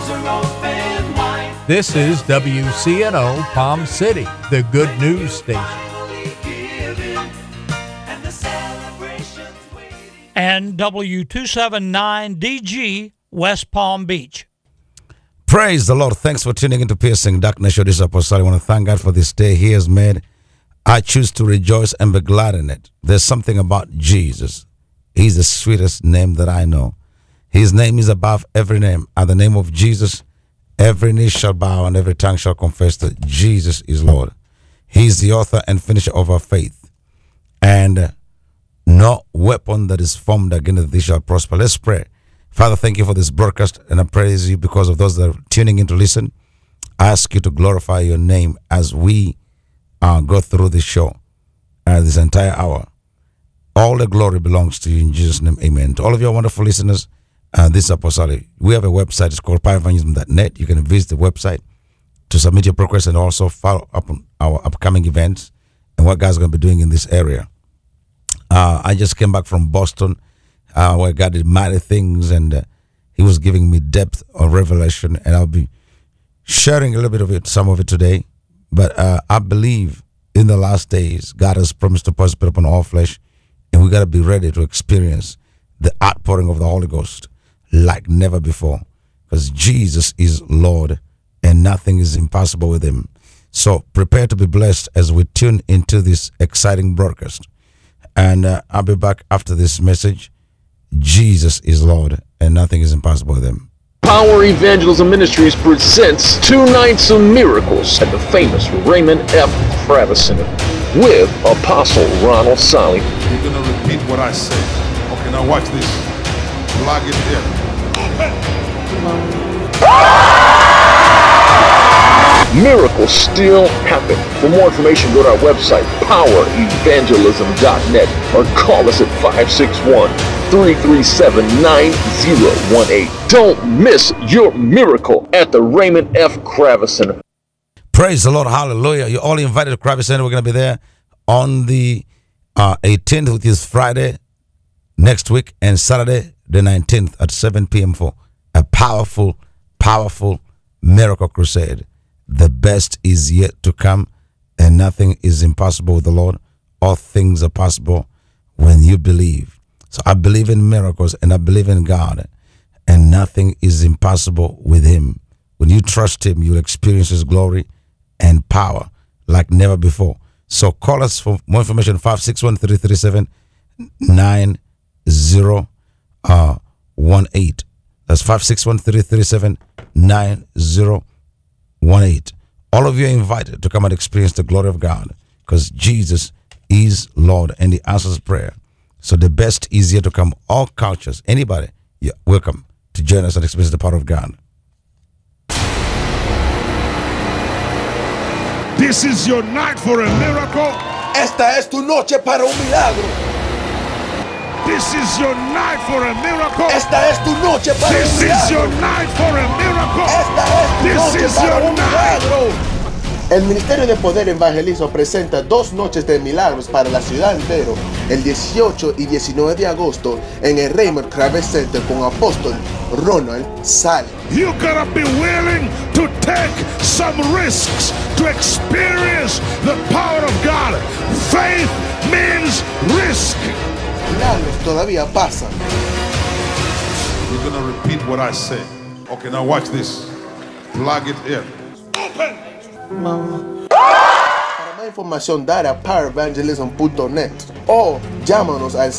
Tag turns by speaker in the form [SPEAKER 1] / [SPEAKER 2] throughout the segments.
[SPEAKER 1] This is WCNO Palm City, the good news station.
[SPEAKER 2] And W279DG, West Palm Beach.
[SPEAKER 3] Praise the Lord. Thanks for tuning into Piercing Darkness Show. This is Apostle. I want to thank God for this day He has made. I choose to rejoice and be glad in it. There's something about Jesus. He's the sweetest name that I know. His name is above every name. At the name of Jesus, every knee shall bow and every tongue shall confess that Jesus is Lord. He's the author and finisher of our faith. And no weapon that is formed against thee shall prosper. Let's pray. Father, thank you for this broadcast, and I praise you because of those that are tuning in to listen. I ask you to glorify your name as we go through this show, this entire hour. All the glory belongs to you in Jesus' name, amen. To all of your wonderful listeners, this is Apostle. We have a website. It's called powerevangelism.net. You can visit the website to submit your requests and also follow up on our upcoming events and what God's going to be doing in this area. I just came back from Boston, where God did mighty things, and He was giving me depth of revelation, and I'll be sharing a little bit of it, some of it today. But I believe in the last days, God has promised to pour His Spirit upon all flesh, and we got to be ready to experience the outpouring of the Holy Ghost like never before, because Jesus is Lord, and nothing is impossible with Him. So prepare to be blessed as we tune into this exciting broadcast. And I'll be back after this message. Jesus is Lord, and nothing is impossible with Him.
[SPEAKER 4] Power Evangelism Ministries presents 2 nights of miracles at the famous Raymond F. Kravis Center with Apostle Ronald Solly.
[SPEAKER 5] You're going to repeat what I say. Okay, now watch this. Plug it in.
[SPEAKER 4] Miracles still happen. For more information, go to our website, powerevangelism.net, or call us at 561-337-9018. Don't miss your miracle at the Raymond F. Kravis Center.
[SPEAKER 3] Praise the Lord. Hallelujah. You're all invited to Kravis Center. We're going to be there on the 18th, which is Friday next week, and Saturday the 19th at 7 p.m. for a powerful, powerful miracle crusade. The best is yet to come, and nothing is impossible with the Lord. All things are possible when you believe. So I believe in miracles, and I believe in God, and nothing is impossible with Him. When you trust Him, you'll experience His glory and power like never before. So call us for more information, 561-337-9018. That's 561-337-9018. All of you are invited to come and experience the glory of God, because Jesus is Lord and He answers prayer. So the best is yet to come. All cultures, anybody, you're welcome to join us and experience the power of God.
[SPEAKER 5] This is your night for a miracle.
[SPEAKER 6] Esta es tu noche para un milagro.
[SPEAKER 5] This is your night for a miracle.
[SPEAKER 6] Esta es tu noche para un
[SPEAKER 5] This is
[SPEAKER 6] milagro.
[SPEAKER 5] your night for a miracle.
[SPEAKER 6] Esta es tu
[SPEAKER 5] This
[SPEAKER 6] noche
[SPEAKER 5] is
[SPEAKER 6] para
[SPEAKER 5] your
[SPEAKER 6] un
[SPEAKER 5] night.
[SPEAKER 6] milagro. El Ministerio de Poder Evangelizo presenta 2 noches de milagros para la ciudad entera, el 18 y 19 de agosto en el Raymond Kravis Center con Apóstol Ronald Solly.
[SPEAKER 5] You gotta be willing to take some risks to experience the power of God. Faith means risk.
[SPEAKER 6] Milagros todavía pasan.
[SPEAKER 5] You're gonna repeat what I say. Okay, now watch this. Plug it in. Open.
[SPEAKER 6] Para más información, dale a powerevangelism.net o llámanos al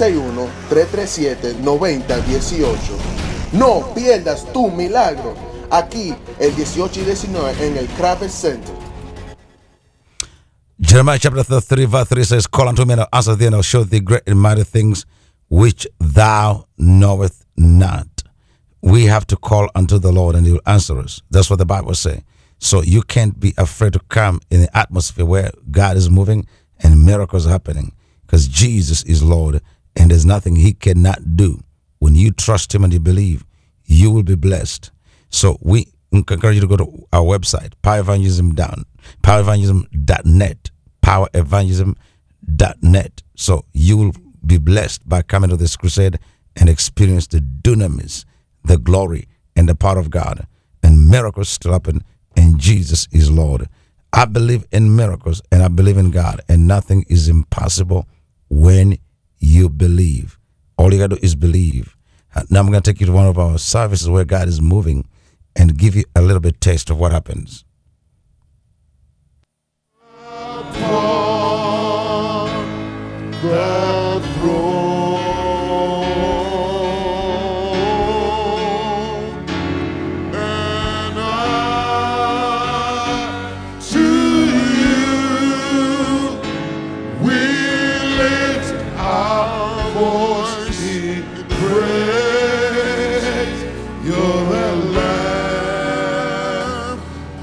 [SPEAKER 6] 561-337-9018. No pierdas tu milagro aquí el 18 y 19 en el Kravis Center.
[SPEAKER 3] Jeremiah chapter 33 verse 3 says, call unto me and I'll answer thee, and I'll show thee great and mighty things which thou knowest not. We have to call unto the Lord and He will answer us. That's what the Bible says. So you can't be afraid to come in the atmosphere where God is moving and miracles are happening, because Jesus is Lord and there's nothing He cannot do. When you trust Him and you believe, you will be blessed. So we encourage you to go to our website, powerevangelism.net, powerevangelism.net. So you will be blessed by coming to this crusade and experience the dunamis, the glory, and the power of God. Miracles still happen, and Jesus is Lord. I believe in miracles, and I believe in God, and nothing is impossible when you believe. All you got to do is believe. Now I'm going to take you to one of our services where God is moving and give you a little bit taste of what happens.
[SPEAKER 5] The throne, and to you we lift our voice in praise. You're the Lamb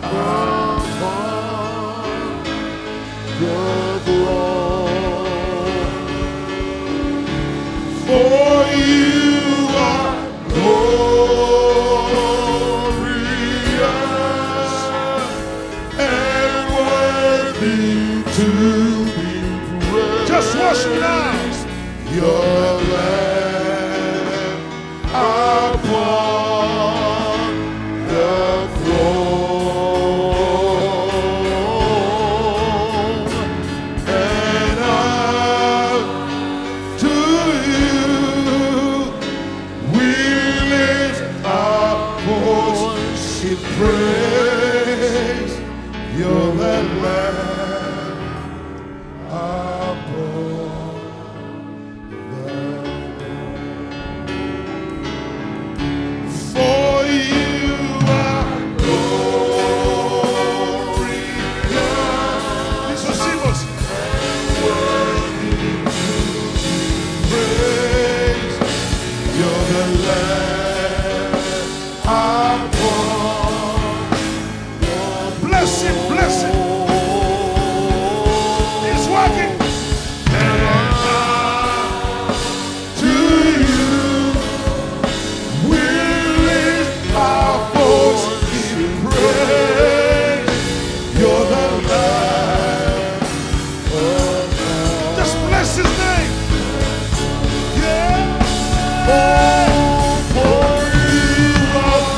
[SPEAKER 5] upon the throne. For you are glorious and worthy to be praised. Just worship now. You're the Lamb upon the throne, and to you we lift our voice in praise. You're the Lamb upon the throne. For you are glorious. This is Simos. Praise. You're the Lamb upon. Bless him, bless him. He's working. And to you we lift our voice in praise. You're the Lamb of God. Just bless his name. Yeah. For you are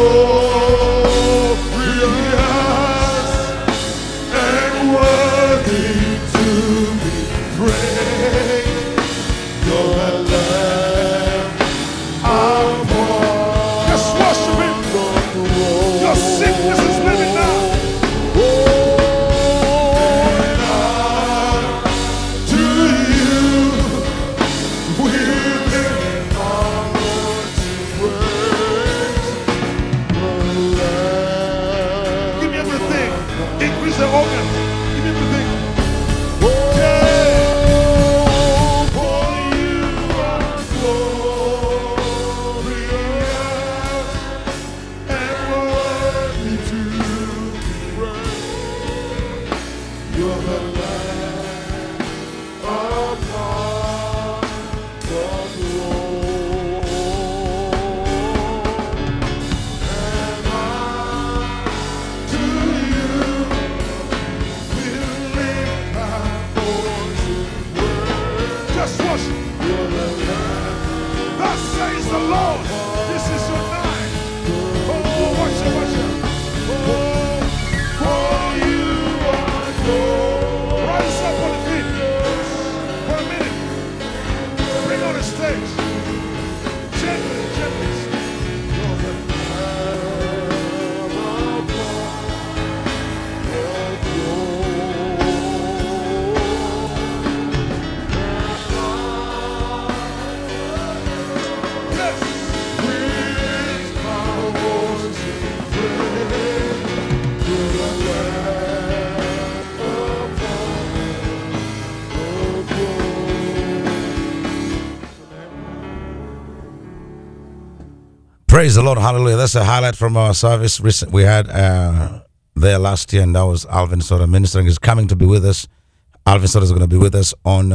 [SPEAKER 5] glorious and worthy to be praised. You're the Lamb upon. Just worship him. Your sickness is living now. And to you we lift our voice in praise. The Lamb. Give me everything. Increase the organ. Give me everything. Yeah. For you are glorious and worthy to be praised. You're the Lamb upon the throne, and to you we lift our voice in praise. Just worship. You're the Lamb. Thus says the Lord. This is your night. Oh, worship, worship. Oh, for you are good. Rise up on the feet for a minute. Bring on the stage. Gently, gently. You're the Lamb upon the throne. Yes. We lift our voice in praise. You're the Lamb upon the throne.
[SPEAKER 3] Praise the Lord. Hallelujah. That's a highlight from our service. We had there last year, and that was Alvin Soda ministering. Is coming to be with us. Alvin Soda is going to be with us on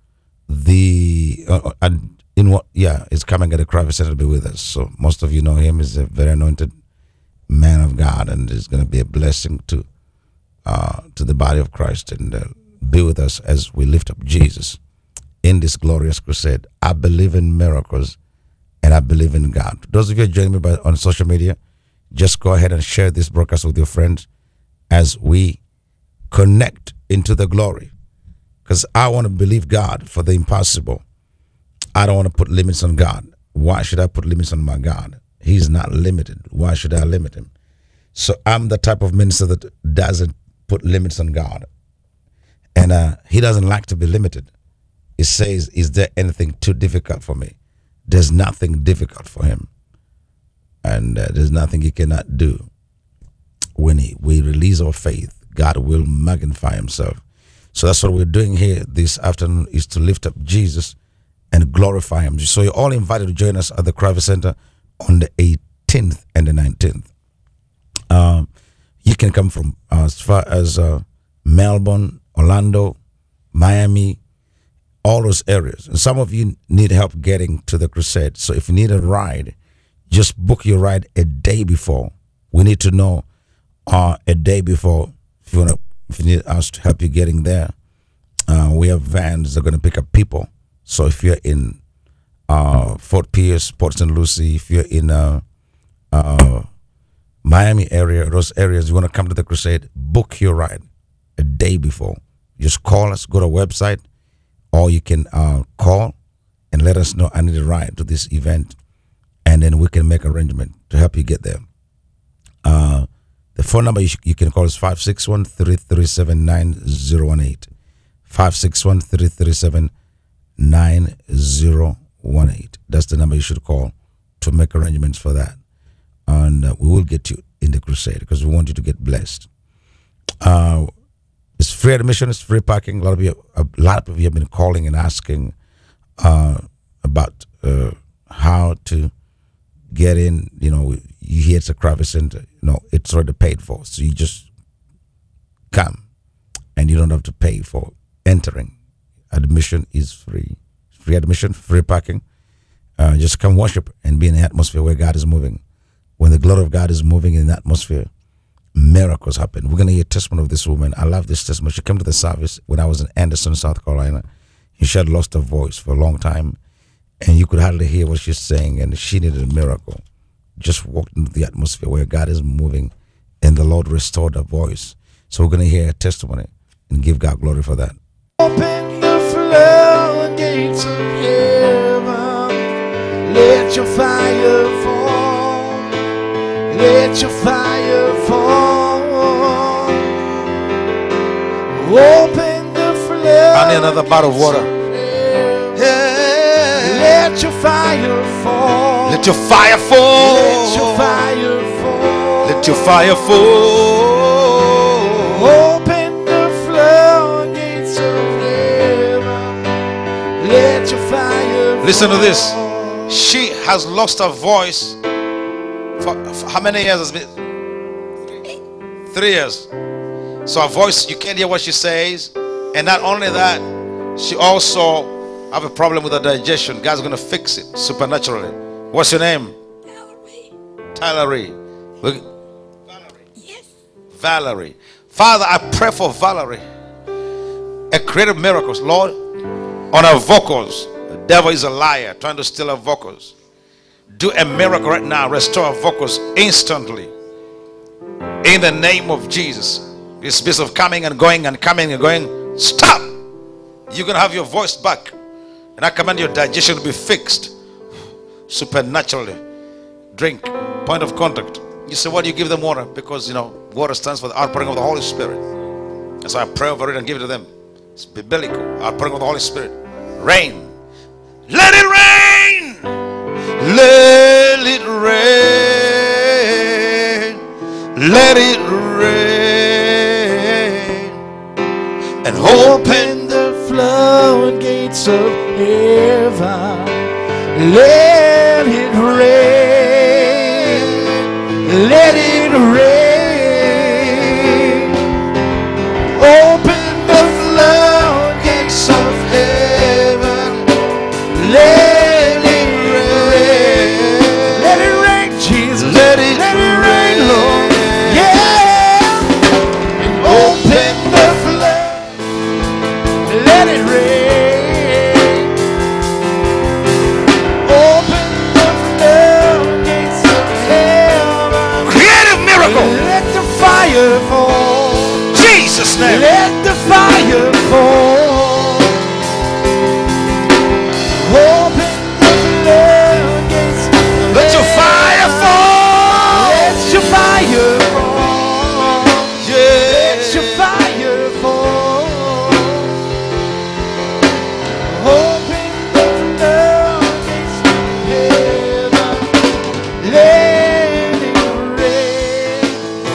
[SPEAKER 3] he's coming at the Kravis Center to be with us. So most of you know him. He's a very anointed man of God, and is going to be a blessing to the body of Christ, and be with us as we lift up Jesus in this glorious crusade. I believe in miracles, and I believe in God. Those of you joining me on social media, just go ahead and share this broadcast with your friends as we connect into the glory. Because I want to believe God for the impossible. I don't want to put limits on God. Why should I put limits on my God? He's not limited. Why should I limit him? So I'm the type of minister that doesn't put limits on God. And he doesn't like to be limited. He says, is there anything too difficult for me? There's nothing difficult for him. And there's nothing he cannot do. When we release our faith, God will magnify himself. So that's what we're doing here this afternoon, is to lift up Jesus and glorify him. So you're all invited to join us at the Kravis Center on the 18th and the 19th. You can come from as far as Melbourne, Orlando, Miami, all those areas. And some of you need help getting to the crusade. So if you need a ride, just book your ride a day before. We need to know a day before if you need us to help you getting there. We have vans that are going to pick up people. So if you're in Fort Pierce, Port St. Lucie, if you're in Miami area, those areas, you want to come to the crusade, book your ride a day before. Just call us, go to our website, or you can call and let us know, I need a ride to this event, and then we can make arrangement to help you get there. The phone number you can call is 561-337-9018. 561-337-9018. That's the number you should call to make arrangements for that. And we will get you in the crusade because we want you to get blessed. It's free admission, it's free parking. A lot of you have been calling and asking about how to get in. You know, you hear it's a Kravis Center. No, it's already paid for. So you just come and you don't have to pay for entering. Admission is free. Free admission, free parking. Just come worship and be in the atmosphere where God is moving. When the glory of God is moving in the atmosphere, miracles happen. We're going to hear a testimony of this woman. I love this testimony. She came to the service when I was in Anderson, South Carolina. She had lost her voice for a long time, and you could hardly hear what she's saying, and she needed a miracle. Just walked into the atmosphere where God is moving, and the Lord restored her voice. So we're going to hear a testimony and give God glory for that.
[SPEAKER 7] Open the floodgates of heaven. Let your fire fall. Let your fire fall. Open the floodgates.
[SPEAKER 3] I need another bottle of water.
[SPEAKER 7] Let your fire fall.
[SPEAKER 3] Let your fire fall.
[SPEAKER 7] Let your fire fall.
[SPEAKER 3] Let your fire fall.
[SPEAKER 7] Open the floodgates of heaven. Let your fire fall.
[SPEAKER 3] Listen to this. She has lost her voice for how many years has been? 3 years. So her voice, you can't hear what she says. And not only that, she also have a problem with her digestion. God's going to fix it supernaturally. What's your name? Valerie. Valerie.
[SPEAKER 8] Yes.
[SPEAKER 3] Valerie. Father, I pray for Valerie. A creative miracles, Lord, on her vocals. The devil is a liar trying to steal her vocals. Do a miracle right now. Restore her vocals instantly. In the name of Jesus. This business of coming and going and coming and going. Stop. You're going to have your voice back. And I command your digestion to be fixed supernaturally. Drink. Point of contact. You say, why do you give them water? Because, you know, water stands for the outpouring of the Holy Spirit. And so I pray over it and give it to them. It's biblical. Outpouring of the Holy Spirit. Rain. Let it rain. Let it rain. Let it rain. And open
[SPEAKER 7] the floodgates of heaven. Let it rain. Let it rain. Open the floodgates of heaven. Let it rain. Let it rain, Jesus. Let it rain, Lord. Yeah. And open the flood. Let it rain. Open the floodgates of heaven. name. Let the fire fall. Open the floodgates. Let your fire fall. Let your fire fall. Yeah. Let your fire fall. Open the floodgates of heaven. Let it rain.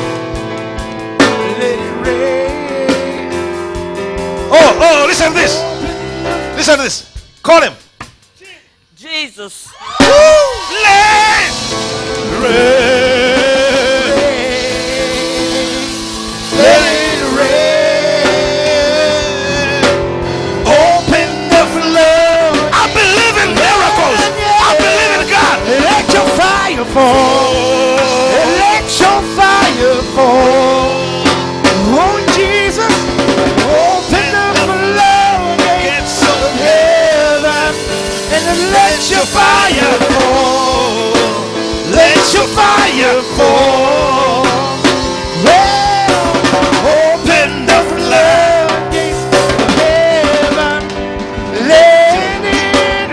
[SPEAKER 7] Let it rain. Oh, listen to this. Listen to this. Call him.
[SPEAKER 8] Jesus.
[SPEAKER 7] Let it rain. Let it rain. Open the flood. I believe in miracles. I believe in God. Let your fire fall. Let your fire fall. Oh Jesus, open the floodgates of heaven and let your fire fall. Let your fire fall. Well, open the floodgates of heaven. Let it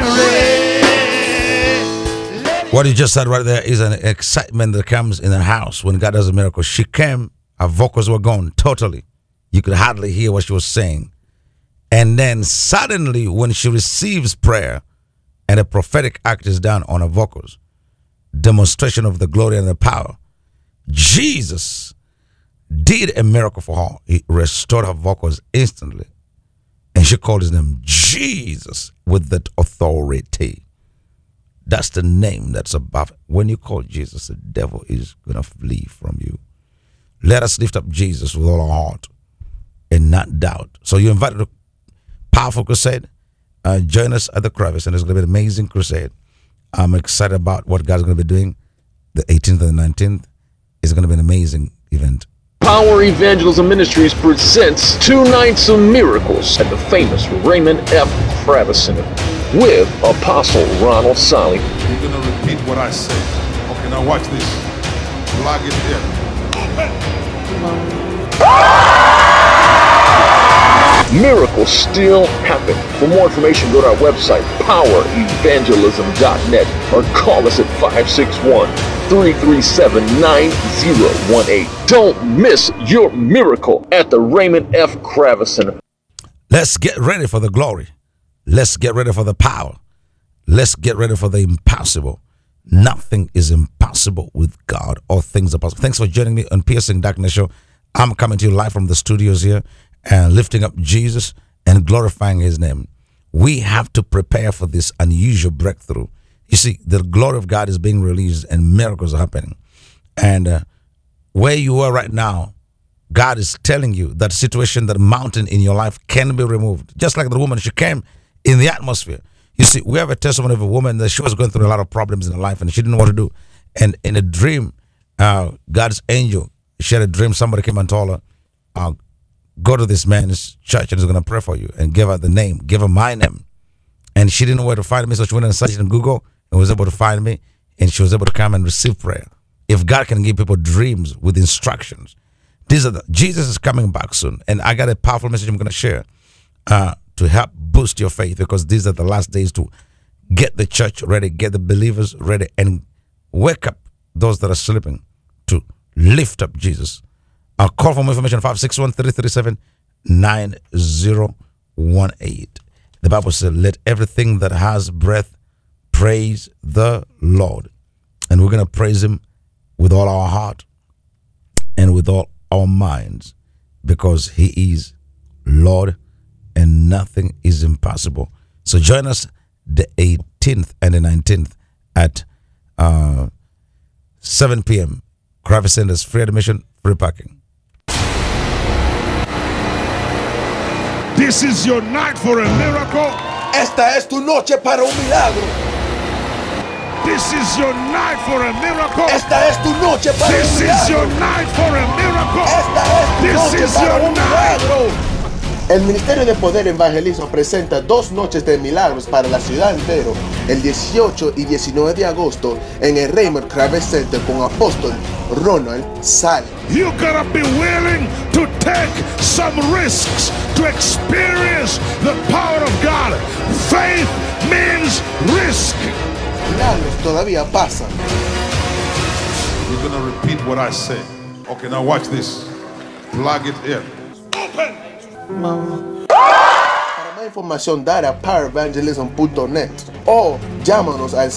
[SPEAKER 7] rain.
[SPEAKER 3] What you just said right there is an excitement that comes in the house when God does a miracle. She came, her vocals were gone totally. You could hardly hear what she was saying. And then suddenly, when she receives prayer and a prophetic act is done on her vocals, demonstration of the glory and the power, Jesus did a miracle for her. He restored her vocals instantly. And she called his name Jesus with that authority. That's the name that's above. When you call Jesus, the devil is going to flee from you. Let us lift up Jesus with all our heart and not doubt. So you invited a powerful crusade. Join us at the crevice, and it's going to be an amazing crusade. I'm excited about what God's going to be doing. The 18th and the 19th is going to be an amazing event.
[SPEAKER 4] Power Evangelism Ministries presents 2 nights of miracles at the famous Raymond F. Travis Center with Apostle Ronald Solly.
[SPEAKER 5] You're going to repeat what I say. Okay, now watch this. Log it here.
[SPEAKER 4] Miracles still happen. For more information, go to our website, powerevangelism.net, or call us at 561-337-9018. Don't miss your miracle at the Raymond F. Travis Center.
[SPEAKER 3] Let's get ready for the glory. Let's get ready for the power. Let's get ready for the impossible. Nothing is impossible with God. All things are possible. Thanks for joining me on Piercing Darkness Show. I'm coming to you live from the studios here and lifting up Jesus and glorifying his name. We have to prepare for this unusual breakthrough. You see, the glory of God is being released and miracles are happening. And where you are right now, God is telling you that situation, that mountain in your life can be removed. Just like the woman, she came in the atmosphere. You see, we have a testimony of a woman that she was going through a lot of problems in her life and she didn't know what to do. And in a dream, God's angel, she had a dream, somebody came and told her, go to this man's church and he's going to pray for you, and give her the name, give her my name. And she didn't know where to find me, so she went and searched in Google and was able to find me, and she was able to come and receive prayer. If God can give people dreams with instructions, Jesus is coming back soon. And I got a powerful message I'm going to share to help boost your faith, because these are the last days to get the church ready, get the believers ready, and wake up those that are sleeping to lift up Jesus. I'll call for more information, 561-337-9018. The Bible says, let everything that has breath praise the Lord. And we're going to praise him with all our heart and with all our minds, because he is Lord and nothing is impossible. So join us the 18th and the 19th at 7 p.m. Kravis Centers, free admission, free parking.
[SPEAKER 5] This is your night for a miracle.
[SPEAKER 6] Esta es tu noche para un milagro.
[SPEAKER 5] This is your night for a miracle.
[SPEAKER 6] Esta es tu noche para
[SPEAKER 5] This
[SPEAKER 6] un
[SPEAKER 5] is your
[SPEAKER 6] milagro.
[SPEAKER 5] night for a miracle.
[SPEAKER 6] Esta es tu
[SPEAKER 5] This
[SPEAKER 6] noche
[SPEAKER 5] is
[SPEAKER 6] para
[SPEAKER 5] your
[SPEAKER 6] un
[SPEAKER 5] night.
[SPEAKER 6] milagro. El Ministerio de Poder Evangelismo presenta 2 noches de milagros para la ciudad entera, el 18 y 19 de agosto en el Raymond Kravis Center con apóstol Ronald Sal.
[SPEAKER 5] You gotta be willing to take some risks to experience the power of God. Faith means risk.
[SPEAKER 6] Milagros todavía pasan.
[SPEAKER 5] You're gonna repeat what I say. Okay, now watch this. Plug it in. Open.
[SPEAKER 6] Para más información, dale a powerevangelism.net o llámanos al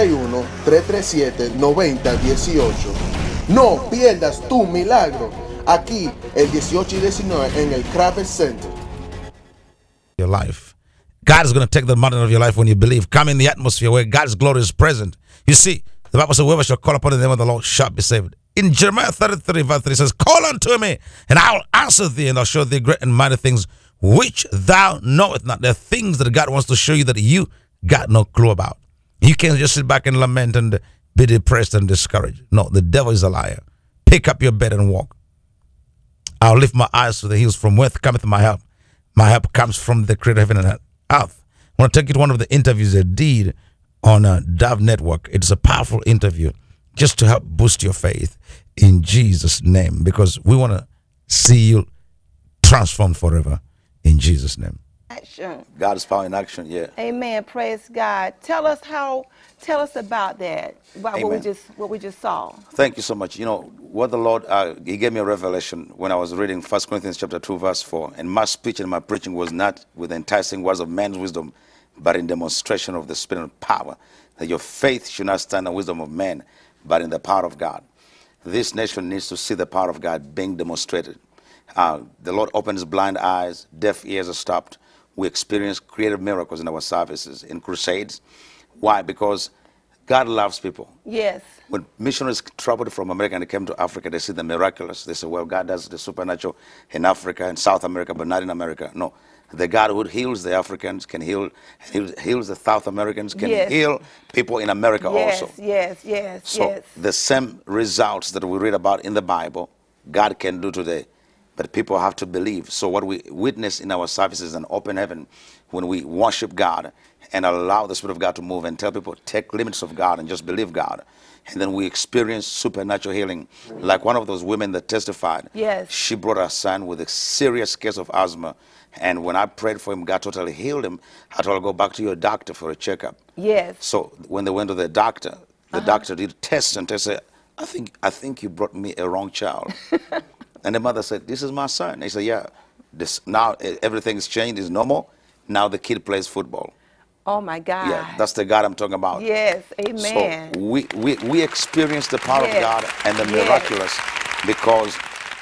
[SPEAKER 6] 561-337-9018. No pierdas tu milagro aquí el 18 y 19 en el Kravis Center.
[SPEAKER 3] Your life. God is going to take the burden of your life when you believe. Come in the atmosphere where God's glory is present. You see, the Bible says, whoever shall call upon the name of the Lord shall be saved. In Jeremiah 33, verse 3, it says, call unto me, and I will answer thee, and I'll show thee great and mighty things which thou knowest not. There are things that God wants to show you that you got no clue about. You can't just sit back and lament and be depressed and discouraged. No, the devil is a liar. Pick up your bed and walk. I'll lift my eyes to the hills, from whence cometh my help. My help comes from the creator of heaven and earth. I want to take you to one of the interviews I did on Dove Network. It's a powerful interview just to help boost your faith in Jesus' name, because we want to see you transformed forever in Jesus' name.
[SPEAKER 9] Action.
[SPEAKER 3] God's power in action, yeah.
[SPEAKER 9] Amen. Praise God. Tell us about that. About what we just saw.
[SPEAKER 3] Thank you so much. You know, what the Lord, He gave me a revelation when I was reading 1 Corinthians chapter 2, verse 4. And my speech and my preaching was not with enticing words of man's wisdom, but in demonstration of the Spirit and power. That your faith should not stand in the wisdom of man, but in the power of God. This nation needs to see the power of God being demonstrated. The Lord opens blind eyes, deaf ears are stopped. We experience creative miracles in our services, in crusades. Why? Because God loves people.
[SPEAKER 9] Yes.
[SPEAKER 3] When missionaries traveled from America and they came to Africa, they see the miraculous. They say, well, God does the supernatural in Africa and South America, but not in America. No. The God who heals the Africans can heals the South Americans, can heal people in America also.
[SPEAKER 9] Yes.
[SPEAKER 3] So the same results that we read about in the Bible, God can do today. But people have to believe. So what we witness in our services is an open heaven when we worship God and allow the Spirit of God to move and tell people, take limits of God and just believe God. And then we experience supernatural healing. Like one of those women that testified.
[SPEAKER 9] Yes.
[SPEAKER 3] She brought her son with a serious case of asthma. And when I prayed for him, God totally healed him. I told her, go back to your doctor for a checkup.
[SPEAKER 9] Yes.
[SPEAKER 3] So when they went to the doctor did tests and said, I think you brought me a wrong child. And the mother said, this is my son. They said, yeah, now everything's changed, it's normal. Now the kid plays football.
[SPEAKER 9] Oh my God.
[SPEAKER 3] Yeah, that's the God I'm talking about.
[SPEAKER 9] Yes, amen.
[SPEAKER 3] So we experience the power of God and the miraculous because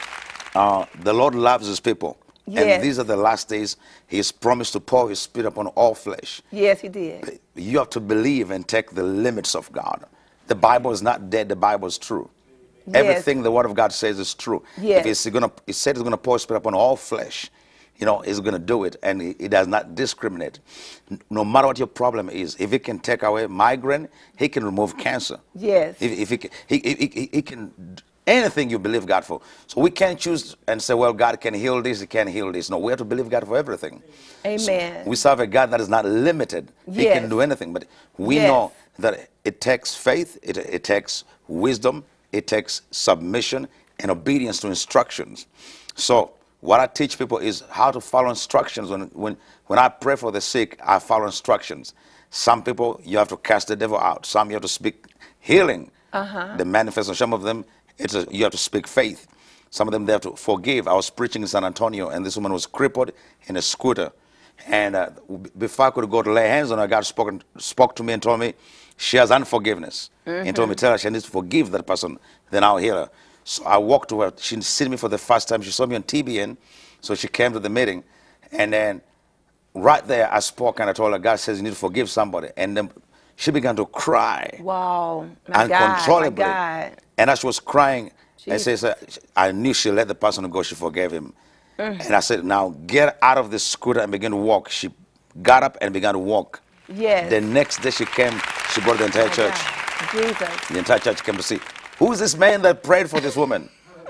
[SPEAKER 3] the Lord loves his people.
[SPEAKER 9] Yes.
[SPEAKER 3] And these are the last days. He has promised to pour his Spirit upon all flesh.
[SPEAKER 9] Yes, he did.
[SPEAKER 3] You have to believe and take the limits of God. The Bible is not dead, the Bible is true.
[SPEAKER 9] Yes.
[SPEAKER 3] Everything the Word of God says is true.
[SPEAKER 9] Yes.
[SPEAKER 3] If he said he's going to pour his Spirit upon all flesh, you know, he's going to do it, and he does not discriminate. No matter what your problem is, if he can take away migraine, he can remove cancer.
[SPEAKER 9] Yes.
[SPEAKER 3] If he can anything you believe God for. So we can't choose and say, well, God can heal this, he can heal this. No, we have to believe God for everything.
[SPEAKER 9] Amen.
[SPEAKER 3] So we serve a God that is not limited. He can do anything, but we know that it takes faith, it takes wisdom, it takes submission and obedience to instructions. So what I teach people is how to follow instructions. When I pray for the sick, I follow instructions. Some people, you have to cast the devil out. Some you have to speak healing. The manifestation, some of them, you have to speak faith. Some of them, they have to forgive. I was preaching in San Antonio, and this woman was crippled in a scooter. And before I could go to lay hands on her, God spoke to me and told me she has unforgiveness. And told me, tell her she needs to forgive that person, then I'll heal her. So I walked to her. She'd seen me for the first time. She saw me on TBN, so she came to the meeting. And then right there, I spoke and I told her, God says you need to forgive somebody. And then she began to cry.
[SPEAKER 9] Wow.
[SPEAKER 3] Uncontrollably.
[SPEAKER 9] My God.
[SPEAKER 3] And as she was crying,
[SPEAKER 9] Jesus.
[SPEAKER 3] I knew she let the person go. She forgave him. And I said, now get out of this scooter and begin to walk. She got up and began to walk.
[SPEAKER 9] Yes.
[SPEAKER 3] The next day she came, she brought the entire church.
[SPEAKER 9] God. Jesus.
[SPEAKER 3] The entire church came to see, who is this man that prayed for this woman?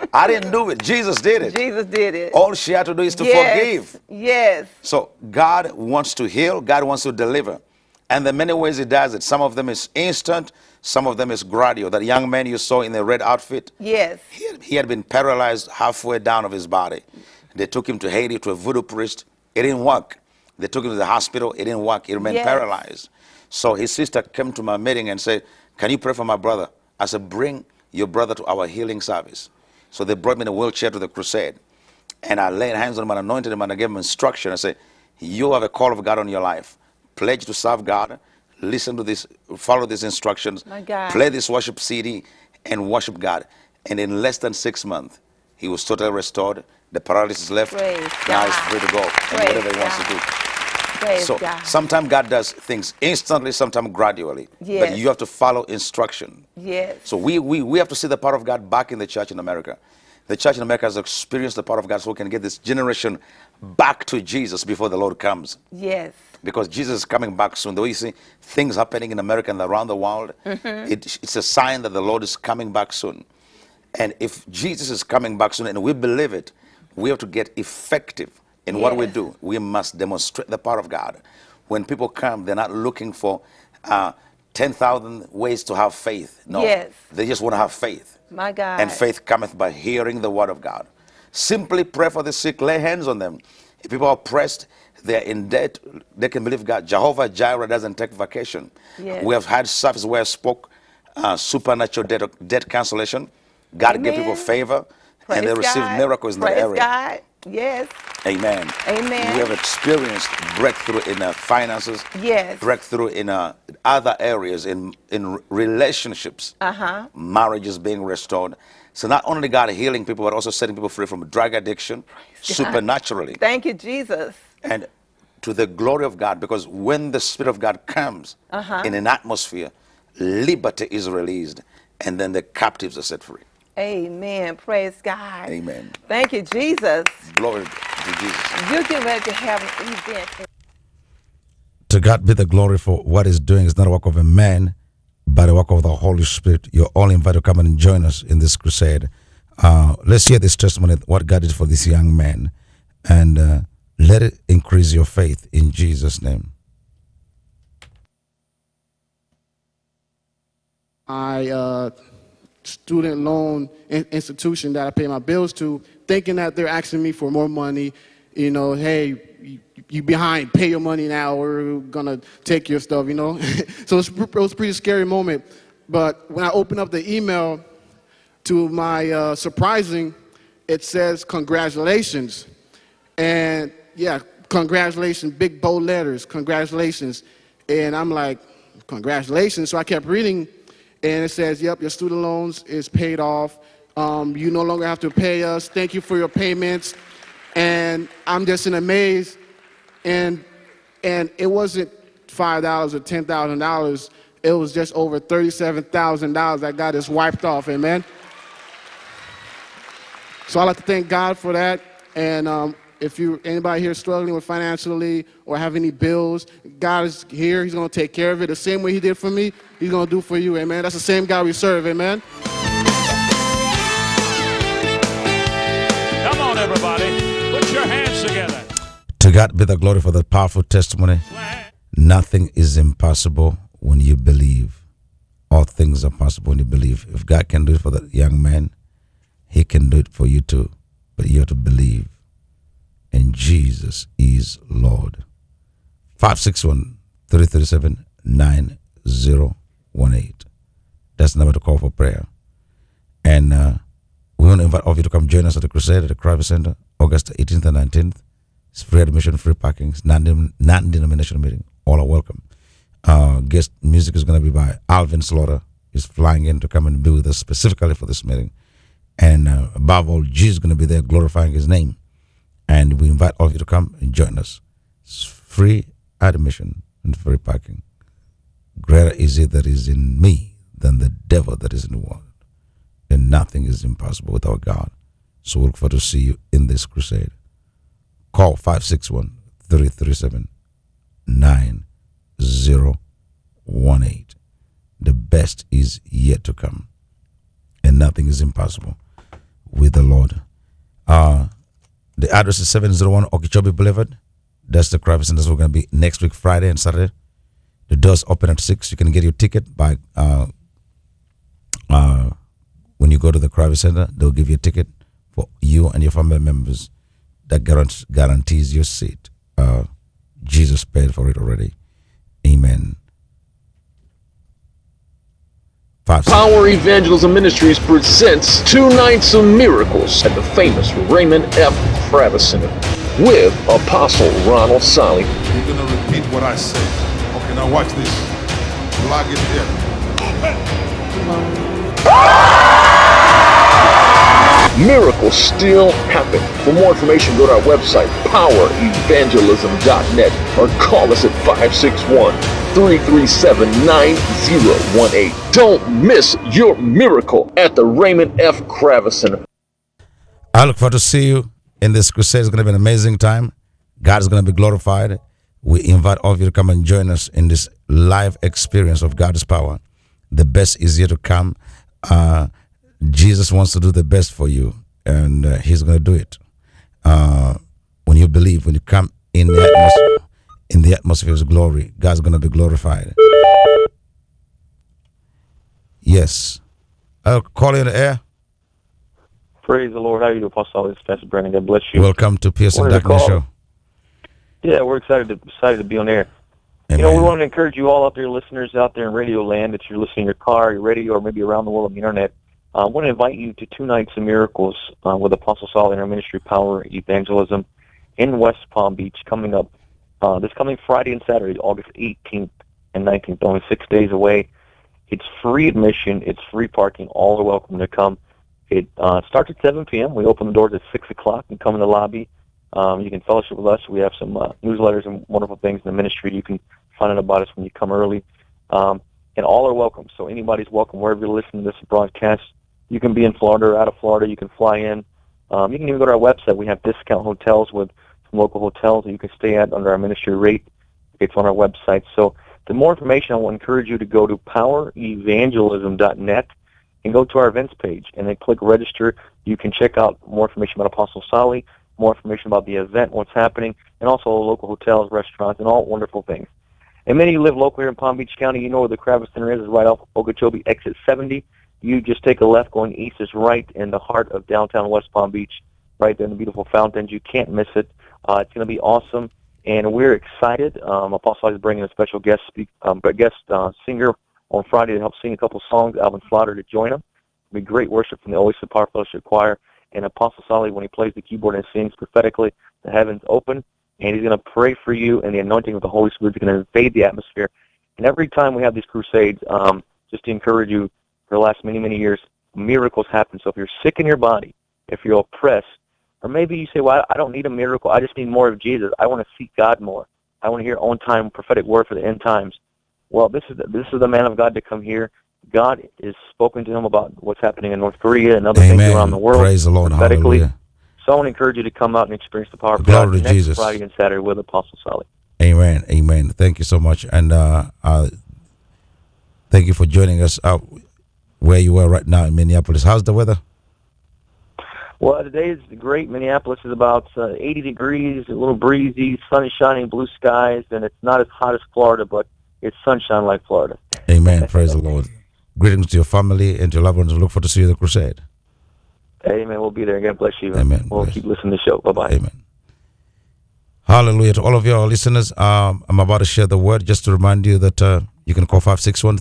[SPEAKER 7] I didn't do it. Jesus did it.
[SPEAKER 9] Jesus did it.
[SPEAKER 7] All she had to do is to
[SPEAKER 9] Yes.
[SPEAKER 7] forgive.
[SPEAKER 9] Yes.
[SPEAKER 7] So God wants to heal. God wants to deliver. And the many ways he does it. Some of them is instant. Some of them is gradual. That young man you saw in the red outfit,
[SPEAKER 9] Yes.
[SPEAKER 7] he had been paralyzed halfway down of his body. They took him to Haiti to a voodoo priest. It didn't work. They took him to the hospital. It didn't work. He remained
[SPEAKER 9] Yes.
[SPEAKER 7] paralyzed. So his sister came to my meeting and said, can you pray for my brother? I said, bring your brother to our healing service. So they brought me in a wheelchair to the crusade. And I laid hands on him and anointed him and I gave him instruction. I said, you have a call of God on your life. Pledge to serve God. Listen to this, follow these instructions.
[SPEAKER 9] My God.
[SPEAKER 7] Play this worship CD and worship God. And in less than 6 months, he was totally restored. The paralysis left.
[SPEAKER 9] Praise
[SPEAKER 7] Now
[SPEAKER 9] God.
[SPEAKER 7] he's free to go and
[SPEAKER 9] Praise
[SPEAKER 7] whatever he wants to
[SPEAKER 9] God.
[SPEAKER 7] do.
[SPEAKER 9] Praise
[SPEAKER 7] So
[SPEAKER 9] God.
[SPEAKER 7] sometimes God does things instantly, sometimes gradually.
[SPEAKER 9] Yes.
[SPEAKER 7] But you have to follow instruction.
[SPEAKER 9] Yes.
[SPEAKER 7] So we have to see the power of God back in the church in America. The church in America has experienced the power of God so we can get this generation back to Jesus before the Lord comes.
[SPEAKER 9] Yes.
[SPEAKER 7] Because Jesus is coming back soon. The way you see things happening in America and around the world, it's a sign that the Lord is coming back soon. And if Jesus is coming back soon and we believe it, we have to get effective in what we
[SPEAKER 9] Yes.
[SPEAKER 7] do. We must demonstrate the power of God. When people come, they're not looking for 10,000 ways to have faith. No,
[SPEAKER 9] Yes.
[SPEAKER 7] they just want to have faith.
[SPEAKER 9] My God.
[SPEAKER 7] And faith cometh by hearing the word of God. Simply pray for the sick, lay hands on them. If people are oppressed, they're in debt, they can believe God. Jehovah Jireh doesn't take vacation.
[SPEAKER 9] Yes.
[SPEAKER 7] We have had service where I spoke supernatural debt cancellation. God gave people
[SPEAKER 9] Amen.
[SPEAKER 7] favor and they
[SPEAKER 9] Praise
[SPEAKER 7] received
[SPEAKER 9] God.
[SPEAKER 7] miracles in that
[SPEAKER 9] Praise
[SPEAKER 7] area.
[SPEAKER 9] God. Yes.
[SPEAKER 7] Amen.
[SPEAKER 9] Amen.
[SPEAKER 7] We have experienced breakthrough in finances,
[SPEAKER 9] Yes.
[SPEAKER 7] breakthrough in other areas, in relationships,
[SPEAKER 9] Uh-huh.
[SPEAKER 7] marriages being restored. So not only God healing people, but also setting people free from drug addiction supernaturally.
[SPEAKER 9] Thank you, Jesus.
[SPEAKER 7] And to the glory of God, because when the Spirit of God comes in an atmosphere, liberty is released, and then the captives are set free.
[SPEAKER 9] Amen. Praise God.
[SPEAKER 7] Amen.
[SPEAKER 9] Thank you, Jesus.
[SPEAKER 7] Glory to Jesus.
[SPEAKER 9] You're getting ready to have an event.
[SPEAKER 3] To God be the glory for what he's doing. It's not a work of a man, but a work of the Holy Spirit. You're all invited to come and join us in this crusade. Let's hear this testimony, what God did for this young man, and let it increase your faith in Jesus' name.
[SPEAKER 10] Student loan institution that I pay my bills to, thinking that they're asking me for more money. You know, hey, you behind, pay your money now, we're gonna take your stuff, you know. So it was a pretty scary moment. But when I opened up the email, to my surprising, it says congratulations. And yeah, congratulations, big bold letters, congratulations. And I'm like, congratulations. So I kept reading, and it says, yep, your student loans is paid off. You no longer have to pay us. Thank you for your payments. And I'm just in amaze. And it wasn't $5 or $10,000. It was just over $37,000 that got us wiped off, amen? So I'd like to thank God for that. And if anybody here struggling with financially or have any bills, God is here. He's going to take care of it. The same way he did for me, he's going to do for you, amen? That's the same God we serve, amen?
[SPEAKER 5] Come on, everybody. Put your hands together.
[SPEAKER 3] To God be the glory for the powerful testimony. Nothing is impossible when you believe. All things are possible when you believe. If God can do it for that young man, he can do it for you too. But you have to believe. And Jesus is Lord. 561-337-9018. That's the number to call for prayer. And we want to invite all of you to come join us at the Crusade at the Crowley Center, August 18th and 19th. It's free admission, free parking. It's non-denominational meeting. All are welcome. Guest music is going to be by Alvin Slaughter. He's flying in to come and be with us specifically for this meeting. And above all, Jesus is going to be there glorifying his name. And we invite all of you to come and join us. It's free admission and free parking. Greater is he that is in me than the devil that is in the world. And nothing is impossible with our God. So we look forward to see you in this crusade. Call 561-337-9018. The best is yet to come. And nothing is impossible with the Lord. The address is 701 Okeechobee Boulevard. That's the Kravis Center. We're going to be next week, Friday and Saturday. The doors open at 6. You can get your ticket by when you go to the Kravis Center. They'll give you a ticket for you and your family members that guarantees your seat. Jesus paid for it already. Amen.
[SPEAKER 4] Power Evangelism Ministries presents 2 nights of miracles at the famous Raymond F. Kravis Center with Apostle Ronald Solly.
[SPEAKER 5] You're going to repeat what I say. Okay, now watch this. Block it there.
[SPEAKER 4] Miracles still happen. For more information, go to our website, powerevangelism.net, or call us at 561-337-9018. Don't miss your miracle at the Raymond F. Kravis Center.
[SPEAKER 3] I look forward to see you in this crusade. It's going to be an amazing time. God is going to be glorified. We invite all of you to come and join us in this live experience of God's power. The best is yet to come. Jesus wants to do the best for you, and he's going to do it. When you believe, when you come in the atmosphere of glory, God's going to be glorified. Yes. I'll call you in the air.
[SPEAKER 11] Praise the Lord. How are you, Apostle? It's Pastor Brandon. God bless you.
[SPEAKER 3] Welcome to Piercing Darkness Show.
[SPEAKER 11] Yeah, we're excited to be on air.
[SPEAKER 3] Amen.
[SPEAKER 11] You know, we want to encourage you all out there, listeners out there in radio land, that you're listening in your car, your radio, or maybe around the world on the internet. I want to invite you to 2 nights of miracles with Apostle Solly in our ministry, Power Evangelism, in West Palm Beach, coming up this coming Friday and Saturday, August 18th and 19th, only 6 days away. It's free admission. It's free parking. All are welcome to come. It starts at 7 p.m. We open the doors at 6 o'clock and come in the lobby. You can fellowship with us. We have some newsletters and wonderful things in the ministry. You can find out about us when you come early. And all are welcome. So anybody's welcome wherever you're listening to this broadcast. You can be in Florida or out of Florida. You can fly in. You can even go to our website. We have discount hotels with some local hotels that you can stay at under our ministry rate. It's on our website. So the more information, I will encourage you to go to powerevangelism.net and go to our events page and then click register. You can check out more information about Apostle Solly, more information about the event, what's happening, and also local hotels, restaurants, and all wonderful things. And many of you live local here in Palm Beach County. You know where the Kravis Center is right off Okeechobee, exit 70. You just take a left going east is right in the heart of downtown West Palm Beach, right there in the beautiful fountains. You can't miss it. It's going to be awesome, and we're excited. Apostle is bringing a special guest singer on Friday to help sing a couple songs, Alvin Slaughter, to join him. It'll be great worship from the Oasis Power Fellowship Choir. And Apostle Solly, when he plays the keyboard and sings prophetically, the heavens open, and he's going to pray for you, and the anointing of the Holy Spirit is going to invade the atmosphere. And every time we have these crusades, just to encourage you, for the last many, many years, miracles happen. So if you're sick in your body, if you're oppressed, or maybe you say, well, I don't need a miracle. I just need more of Jesus. I want to seek God more. I want to hear on-time prophetic word for the end times. Well, this is the man of God to come here. God is spoken to him about what's happening in North Korea and other things around the world.
[SPEAKER 3] Praise the Lord. Hallelujah.
[SPEAKER 11] So I want to encourage you to come out and experience the power of
[SPEAKER 3] God
[SPEAKER 11] next
[SPEAKER 3] Jesus.
[SPEAKER 11] Friday and Saturday with Apostle Solly.
[SPEAKER 3] Amen. Amen. Thank you so much. And thank you for joining us where you are right now in Minneapolis. How's the weather?
[SPEAKER 11] Well, today is great. Minneapolis is about 80 degrees, a little breezy, sun is shining, blue skies, and it's not as hot as Florida, but it's sunshine like Florida.
[SPEAKER 3] Amen. Praise the Lord. Greetings to your family and to your loved ones. Look forward to see you at the crusade.
[SPEAKER 11] Amen. We'll be there. God bless you.
[SPEAKER 3] Amen.
[SPEAKER 11] We'll keep listening to the show. Bye-bye.
[SPEAKER 3] Amen. Hallelujah. To all of your listeners, I'm about to share the word just to remind you that you can call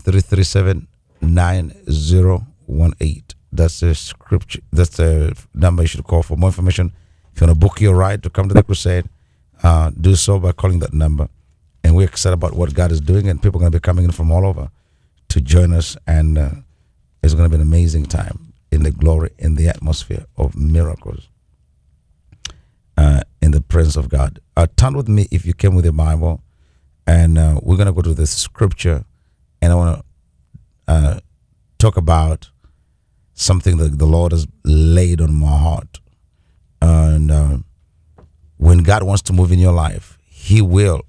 [SPEAKER 3] 561-337-9018. That's the scripture. That's the number you should call for more information. If you want to book your ride to come to the crusade, do so by calling that number. And we're excited about what God is doing, and people are going to be coming in from all over to join us, and it's going to be an amazing time in the glory, in the atmosphere of miracles, in the presence of God. Turn with me, if you came with your Bible, and we're going to go to the scripture, and I want to talk about something that the Lord has laid on my heart. And when God wants to move in your life, He will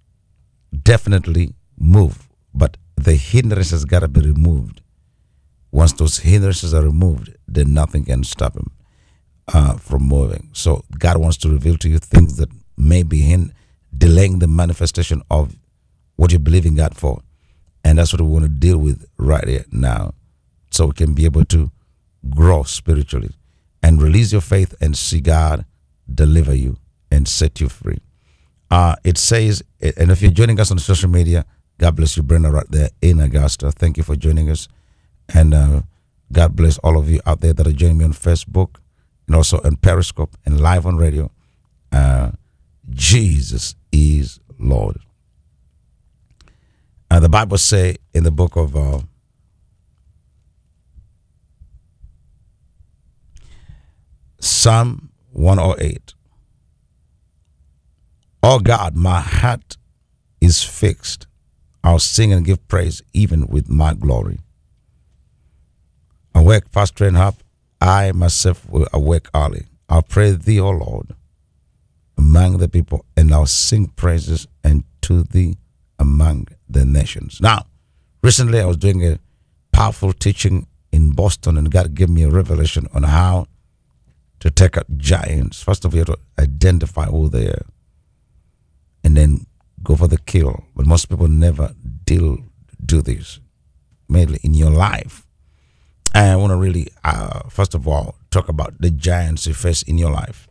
[SPEAKER 3] definitely move, but the hindrance has got to be removed Once those hindrances are removed, then nothing can stop him from moving. So God wants to reveal to you things that may be delaying the manifestation of what you're believing God for. And that's what we want to deal with right here now, so we can be able to grow spiritually and release your faith and see God deliver you and set you free. It says, and if you're joining us on social media, God bless you, Brenda, right there in Augusta. Thank you for joining us. And God bless all of you out there that are joining me on Facebook and also on Periscope and live on radio. Jesus is Lord. The Bible say in the book of Psalm 108, "Oh God, my heart is fixed. I'll sing and give praise even with my glory. Awake, pastor and harp, I myself will awake early. I'll praise thee, O Lord, among the people, and I'll sing praises unto thee among the nations." Now, recently I was doing a powerful teaching in Boston, and God gave me a revelation on how to take out giants. First of all, you have to identify who they are and then go for the kill. But most people never do this, mainly in your life. And I want to really, first of all, talk about the giants you face in your life.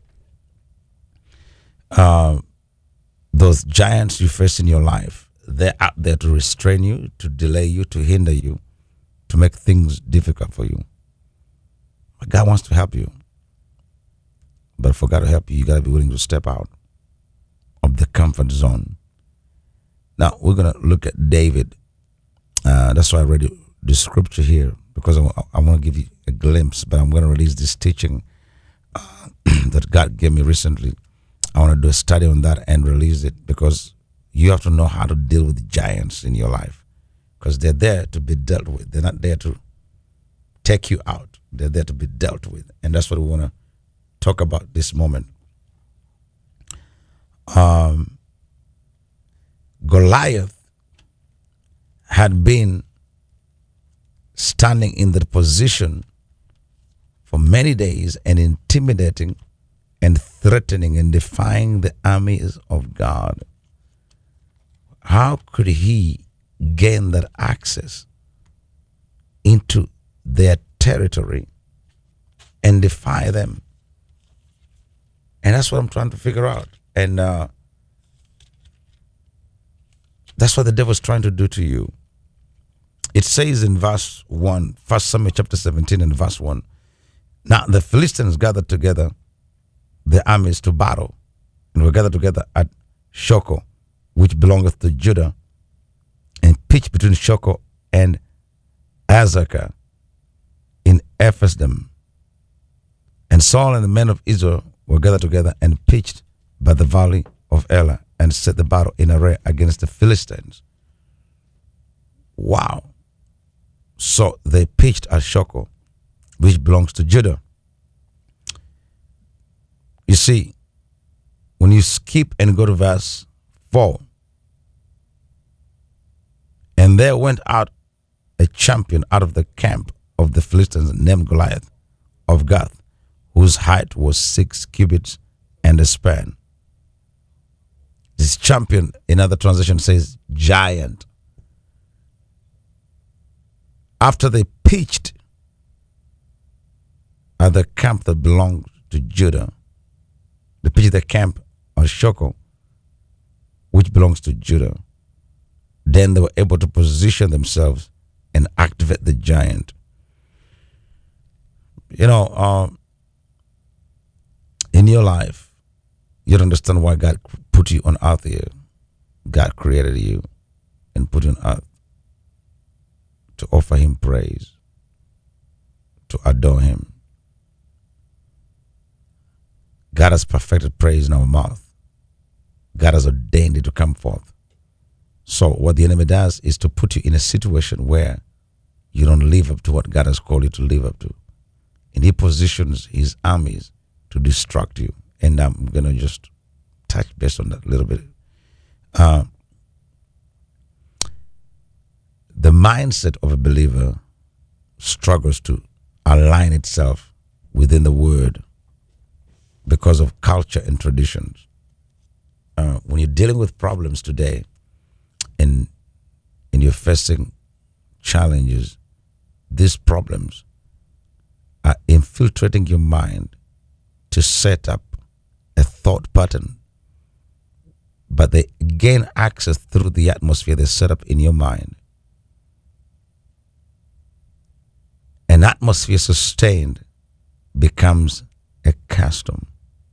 [SPEAKER 3] Those giants you face in your life, they're out there to restrain you, to delay you, to hinder you, to make things difficult for you. But God wants to help you. But for God to help you, you got to be willing to step out of the comfort zone. Now, we're going to look at David. That's why I read the scripture here, because I want to give you a glimpse, but I'm going to release this teaching that God gave me recently. I want to do a study on that and release it, because you have to know how to deal with giants in your life, because they're there to be dealt with. They're not there to take you out. They're there to be dealt with. And that's what we want to talk about this moment. Goliath had been standing in the position for many days and intimidating and threatening and defying the armies of God. How could he gain that access into their territory and defy them? And that's what I'm trying to figure out. And that's what the devil's trying to do to you. It says in verse 1, 1 Samuel chapter 17 and verse 1, "Now the Philistines gathered together the armies to battle, and were gathered together at Shoko, which belongeth to Judah, and pitched between Shoko and Azekah in Ephes-dammim. And Saul and the men of Israel were gathered together and pitched by the valley of Elah, and set the battle in array against the Philistines." Wow. So they pitched at Shoko, which belongs to Judah. You see, when you skip and go to verse 4, "And there went out a champion out of the camp of the Philistines named Goliath of Gath, whose height was 6 cubits and a span." This champion, in other translation, says giant. After they pitched at the camp that belonged to Judah, they pitched the camp at Shoko, which belongs to Judah. Then they were able to position themselves and activate the giant. You know, in your life, you don't understand why God put you on earth here. God created you and put you on earth to offer him praise, to adore him. God has perfected praise in our mouth. God has ordained it to come forth. So what the enemy does is to put you in a situation where you don't live up to what God has called you to live up to. And he positions his armies to distract you. And I'm going to just touch base on that a little bit. The mindset of a believer struggles to align itself within the word because of culture and traditions. When you're dealing with problems today and you're facing challenges, these problems are infiltrating your mind to set up a thought pattern, but they gain access through the atmosphere they set up in your mind. An atmosphere sustained becomes a custom.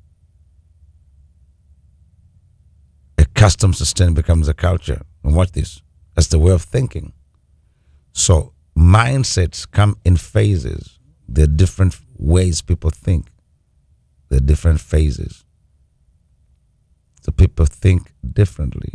[SPEAKER 3] A custom sustained becomes a culture. And watch this. That's the way of thinking. So mindsets come in phases. There are different ways people think. There are different phases. So people think differently.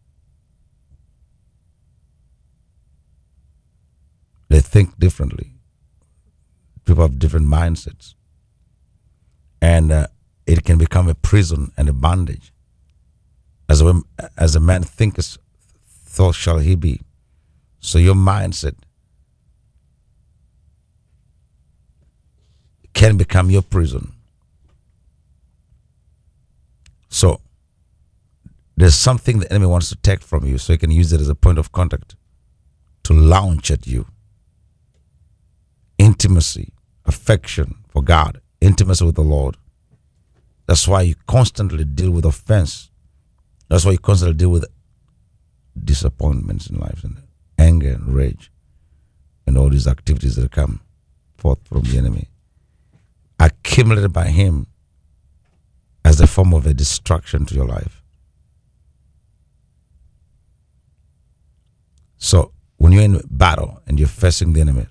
[SPEAKER 3] They think differently. People have different mindsets. And it can become a prison and a bondage. As a man thinketh, so shall he be. So your mindset can become your prison. So there's something the enemy wants to take from you so he can use it as a point of contact to launch at you. Intimacy, affection for God, intimacy with the Lord. That's why you constantly deal with offense. That's why you constantly deal with disappointments in life and anger and rage and all these activities that come forth from the enemy, accumulated by him as a form of a distraction to your life. So when you're in battle and you're facing the enemy,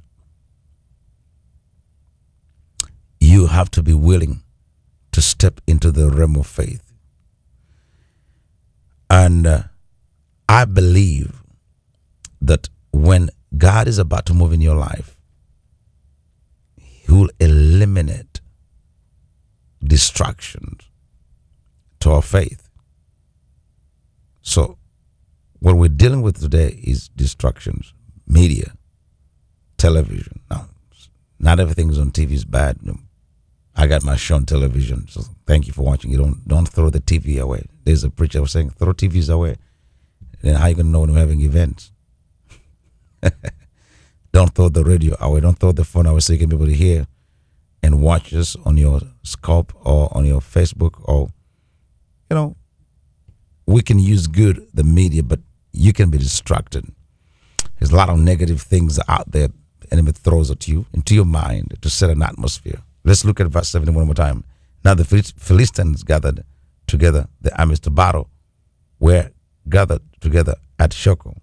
[SPEAKER 3] you have to be willing to step into the realm of faith. And I believe that when God is about to move in your life, he will eliminate distractions to our faith. So what we're dealing with today is distractions, media, television. Now, not everything is on TV is bad. I got my show on television, so thank you for watching. You don't throw the TV away. There's a preacher was saying, throw TVs away. Then how you gonna know when we're having events? Don't throw the radio away. Don't throw the phone away so you can be able to hear and watch us on your Scope or on your Facebook. Or, we can use good, the media, but you can be distracted. There's a lot of negative things out there the enemy throws at you, into your mind, to set an atmosphere. Let's look at verse 71 one more time. Now the Philistines gathered together the armies to battle, were gathered together at Shoko.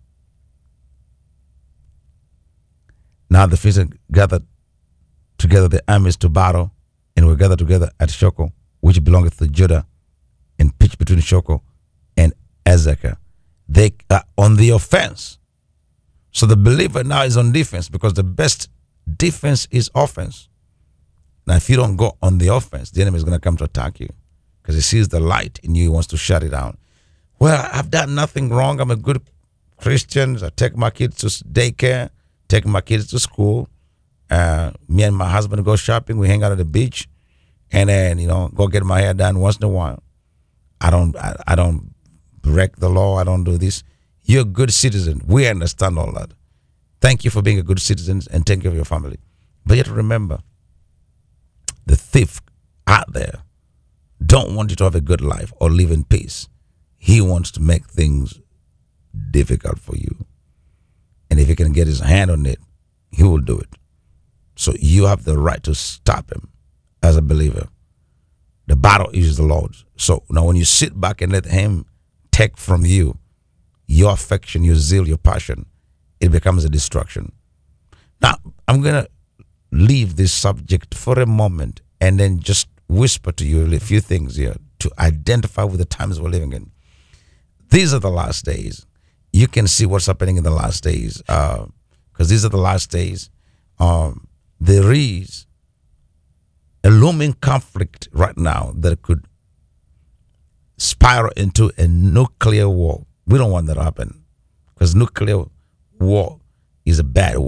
[SPEAKER 3] Now the Philistines gathered together the armies to battle, and were gathered together at Shoko, which belongeth to Judah, and pitched between Shoko and Azekah. They are on the offense. So the believer now is on defense, because the best defense is offense. Now, if you don't go on the offense, the enemy is going to come to attack you because he sees the light in you. He wants to shut it down. Well, I've done nothing wrong. I'm a good Christian. I take my kids to daycare, take my kids to school. Me and my husband go shopping. We hang out at the beach, and then go get my hair done once in a while. I don't break the law. I don't do this. You're a good citizen. We understand all that. Thank you for being a good citizen and take care of your family. But you have to remember, the thief out there don't want you to have a good life or live in peace. He wants to make things difficult for you. And if he can get his hand on it, he will do it. So you have the right to stop him as a believer. The battle is the Lord's. So now when you sit back and let him take from you your affection, your zeal, your passion, it becomes a distraction. Now, I'm going to leave this subject for a moment and then just whisper to you a few things here to identify with the times we're living in. These are the last days. You can see what's happening in the last days, because these are the last days. There is a looming conflict right now that could spiral into a nuclear war. We don't want that to happen, because nuclear war is a bad war.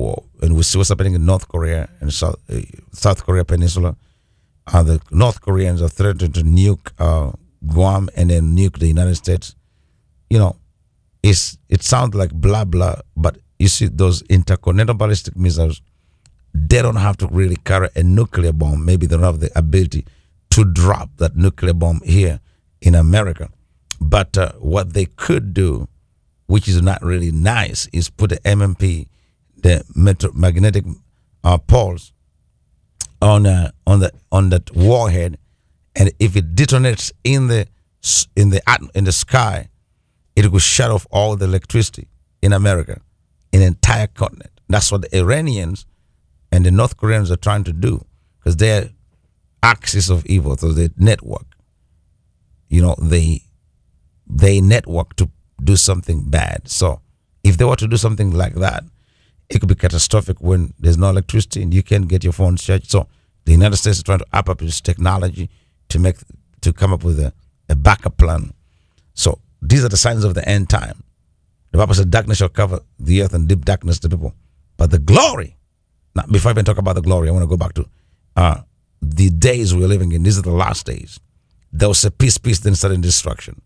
[SPEAKER 3] and we see what's happening in North Korea and South Korea Peninsula. The North Koreans are threatening to nuke Guam and then nuke the United States. You know, it sounds like blah blah, but you see those intercontinental ballistic missiles, they don't have to really carry a nuclear bomb. Maybe they don't have the ability to drop that nuclear bomb here in America. But what they could do, which is not really nice, is put the MMP, the magnetic pulse, on that warhead, and if it detonates in the sky, it will shut off all the electricity in America, in the entire continent. That's what the Iranians and the North Koreans are trying to do, because their axis of evil, so the network, you know, they network to do something bad. So if they were to do something like that, it could be catastrophic when there's no electricity and you can't get your phone charged. So the United States is trying to up its technology to come up with a backup plan. So these are the signs of the end time. The Bible said darkness shall cover the earth and deep darkness the people. But the glory, now before I even talk about the glory, I want to go back to the days we're living in. These are the last days. There was a peace, then sudden destruction.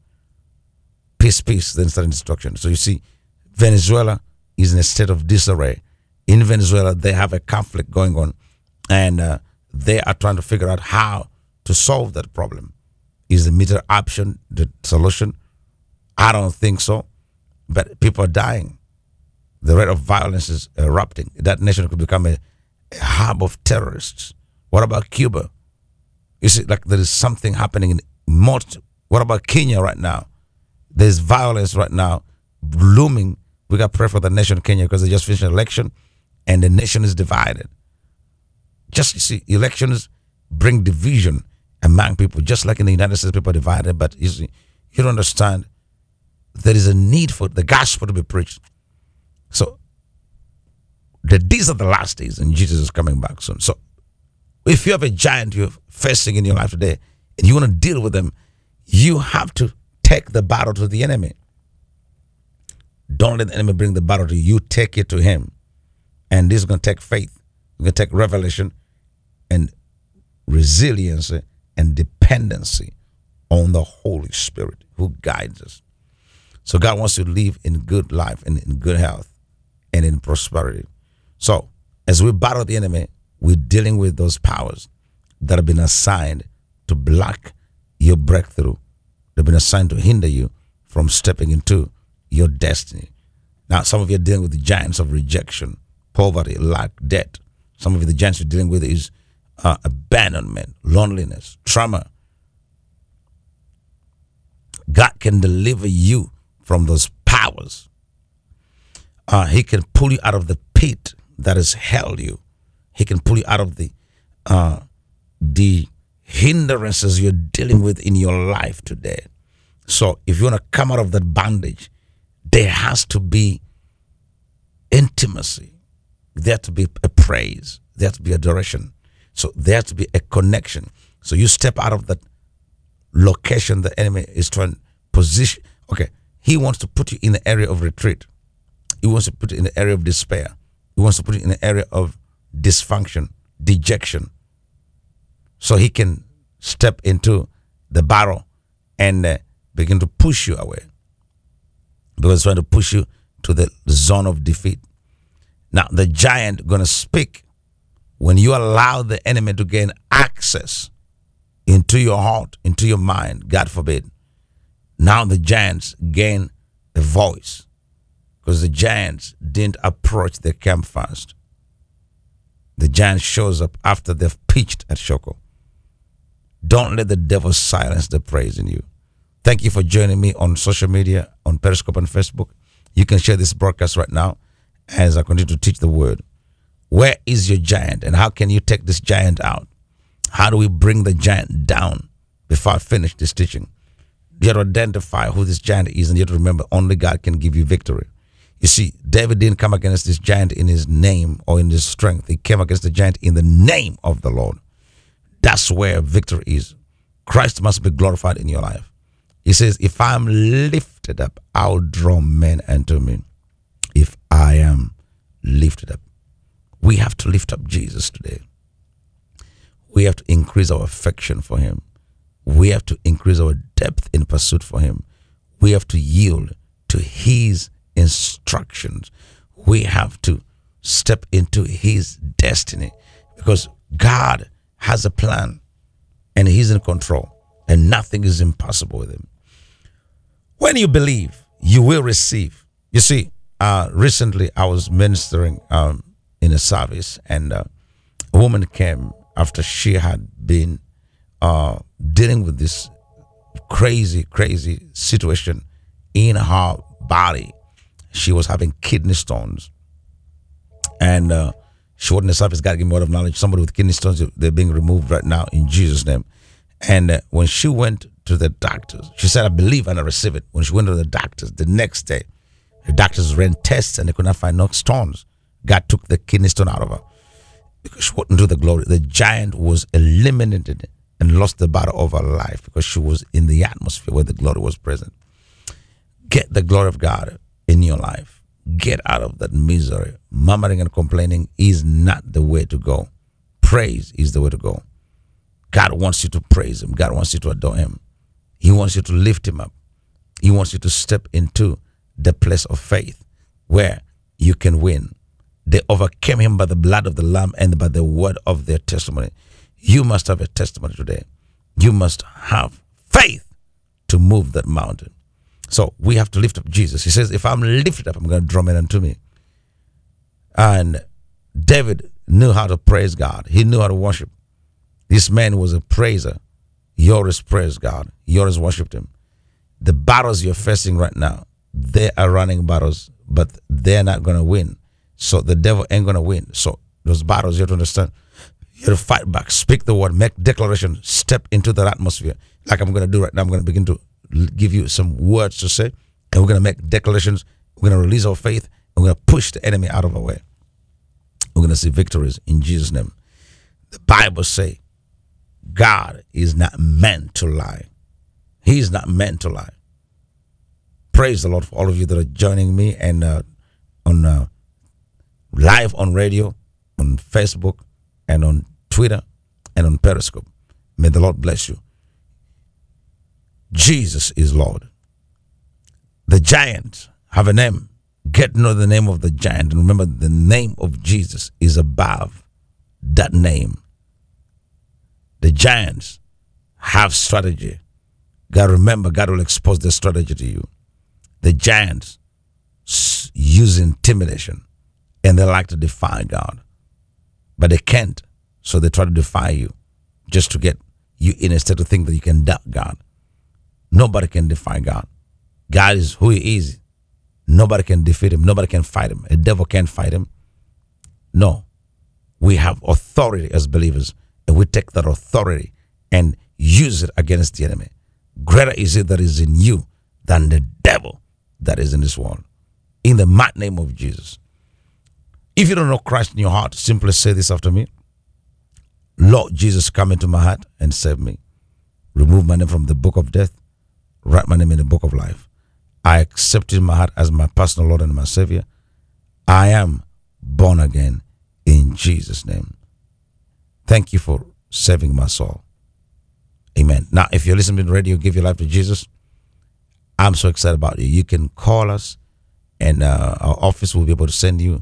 [SPEAKER 3] Peace, then sudden destruction. So you see, Venezuela is in a state of disarray. In Venezuela, they have a conflict going on, and they are trying to figure out how to solve that problem. Is the military option the solution? I don't think so. But people are dying. The rate of violence is erupting. That nation could become a hub of terrorists. What about Cuba? You see, like there is something happening in most. What about Kenya right now? There's violence right now looming. We got to pray for the nation of Kenya because they just finished an election and the nation is divided. Just, you see, elections bring division among people, just like in the United States, people are divided. But you see, you don't understand. There is a need for the gospel to be preached. So these are the last days and Jesus is coming back soon. So if you have a giant you're facing in your life today and you want to deal with them, you have to take the battle to the enemy. Don't let the enemy bring the battle to you. You take it to him. And this is going to take faith. It's going to take revelation and resilience and dependency on the Holy Spirit who guides us. So God wants you to live in good life and in good health and in prosperity. So as we battle the enemy, we're dealing with those powers that have been assigned to block your breakthrough. They've been assigned to hinder you from stepping into your destiny. Now, some of you are dealing with the giants of rejection, poverty, lack, debt. Some of you, the giants you're dealing with is abandonment, loneliness, trauma. God can deliver you from those powers. He can pull you out of the pit that has held you. He can pull you out of the hindrances you're dealing with in your life today. So if you want to come out of that bondage, there has to be intimacy. There has to be a praise. There has to be adoration. So there has to be a connection. So you step out of that location the enemy is trying to position. Okay, he wants to put you in the area of retreat. He wants to put you in the area of despair. He wants to put you in the area of dysfunction, dejection. So he can step into the battle and begin to push you away. Because he's trying to push you to the zone of defeat. Now, the giant going to speak when you allow the enemy to gain access into your heart, into your mind, God forbid. Now the giants gain a voice because the giants didn't approach the camp first. The giant shows up after they've pitched at Shoko. Don't let the devil silence the praise in you. Thank you for joining me on social media, on Periscope and Facebook. You can share this broadcast right now as I continue to teach the word. Where is your giant and how can you take this giant out? How do we bring the giant down before I finish this teaching? You have to identify who this giant is, and you have to remember only God can give you victory. You see, David didn't come against this giant in his name or in his strength. He came against the giant in the name of the Lord. That's where victory is. Christ must be glorified in your life. He says, if I am lifted up, I'll draw men unto me. If I am lifted up. We have to lift up Jesus today. We have to increase our affection for him. We have to increase our depth in pursuit for him. We have to yield to his instructions. We have to step into his destiny because God has a plan and he's in control and nothing is impossible with him. When you believe, you will receive. You see, recently I was ministering in a service, and a woman came after she had been dealing with this crazy situation in her body. She was having kidney stones, and she went in the service. God gave me a word of knowledge. Somebody with kidney stones, they're being removed right now in Jesus' name. And when she went to the doctors, she said, I believe and I receive it. When she went to the doctors the next day, the doctors ran tests and they could not find no stones. God took the kidney stone out of her because she went into the glory. The giant was eliminated and lost the battle of her life because she was in the atmosphere where the glory was present. Get the glory of God in your life. Get out of that misery. Murmuring and complaining is not the way to go. Praise is the way to go. God wants you to praise him. God wants you to adore him. He wants you to lift him up. He wants you to step into the place of faith where you can win. They overcame him by the blood of the Lamb and by the word of their testimony. You must have a testimony today. You must have faith to move that mountain. So we have to lift up Jesus. He says, if I'm lifted up, I'm going to draw men unto me. And David knew how to praise God. He knew how to worship. This man was a praiser. Yours praised God. Yours worshipped him. The battles you're facing right now, they are running battles, but they're not going to win. So the devil ain't going to win. So those battles, you have to understand. You have to fight back. Speak the word. Make declaration. Step into that atmosphere. Like I'm going to do right now. I'm going to begin to give you some words to say. And we're going to make declarations. We're going to release our faith. And we're going to push the enemy out of our way. We're going to see victories in Jesus' name. The Bible says, God is not meant to lie. He is not meant to lie. Praise the Lord for all of you that are joining me and on live on radio, on Facebook, and on Twitter, and on Periscope. May the Lord bless you. Jesus is Lord. The giants have a name. Get to know the name of the giant. And remember, the name of Jesus is above that name. The giants have strategy. God, remember, God will expose their strategy to you. The giants use intimidation and they like to defy God, but they can't. So they try to defy you just to get you in a state to think that you can doubt God. Nobody can defy God. God is who he is. Nobody can defeat him. Nobody can fight him. A devil can't fight him. No. We have authority as believers, and we take that authority and use it against the enemy. Greater is it that is in you than the devil that is in this world. In the mighty name of Jesus. If you don't know Christ in your heart, simply say this after me. Lord Jesus, come into my heart and save me. Remove my name from the book of death. Write my name in the book of life. I accept in my heart as my personal Lord and my Savior. I am born again in Jesus' name. Thank you for saving my soul. Amen. Now, if you're listening to the radio, give your life to Jesus. I'm so excited about you. You can call us, and our office will be able to send you